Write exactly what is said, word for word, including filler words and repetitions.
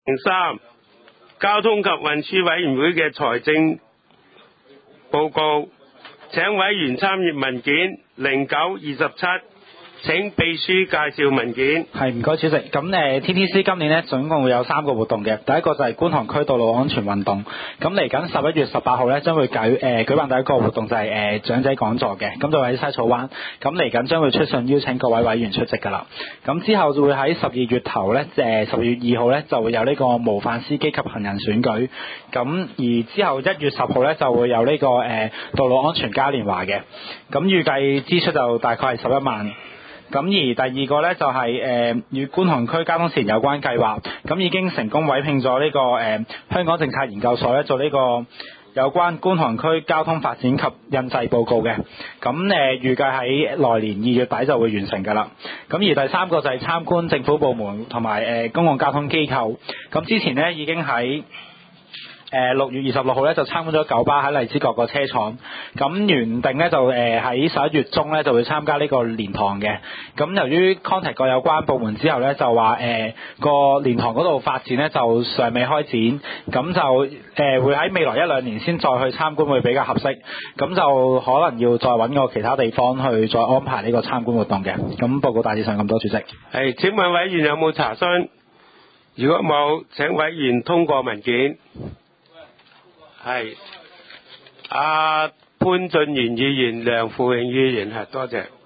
三、交通及運輸委員會嘅財政報告，請委員參閱文件零九二十七。請秘書介紹文件。 係，唔該主席。咁誒 T T C 今年咧總共會有三個活動嘅。第一個就係觀塘區道路安全運動。咁嚟緊十一月十八號咧將會舉誒、呃、舉辦第一個活動就係、是、誒、呃、長者講座嘅。咁就喺西草灣。咁嚟緊將會出信邀請各位委員出席㗎啦。咁之後就會喺十二月頭咧誒十月二號咧就會有呢個模範司機及行人選舉。咁而之後一月十號咧就會有呢、這個誒、呃、道路安全嘉年華嘅。咁預計支出就大概係十一萬。咁而第二個呢，就係、是、誒、呃、與觀塘區交通事宜有關計劃，咁已經成功委聘咗呢、這個誒、呃、香港政策研究所咧做呢個有關觀塘區交通發展及印製報告嘅，咁誒、呃、預計喺來年二月底就會完成㗎啦。咁而第三個就係參觀政府部門同埋誒公共交通機構，咁之前呢，已經喺誒六月二十六號咧就參觀咗九巴喺荔枝角個車廠，咁原定咧就誒喺十一月中咧就會參加呢個蓮塘嘅，咁由於 contact 過有關部門之後咧就話誒個蓮塘嗰度發展咧就尚未開展，咁就誒、呃、會喺未來一兩年先再去參觀會比較合適，咁就可能要再揾個其他地方去再安排呢個參觀活動嘅。咁報告大致上咁多，主席。 係，請問委員有冇查詢？如果冇，請委員通過文件。係，阿潘俊賢議員、梁富榮議員係，多謝。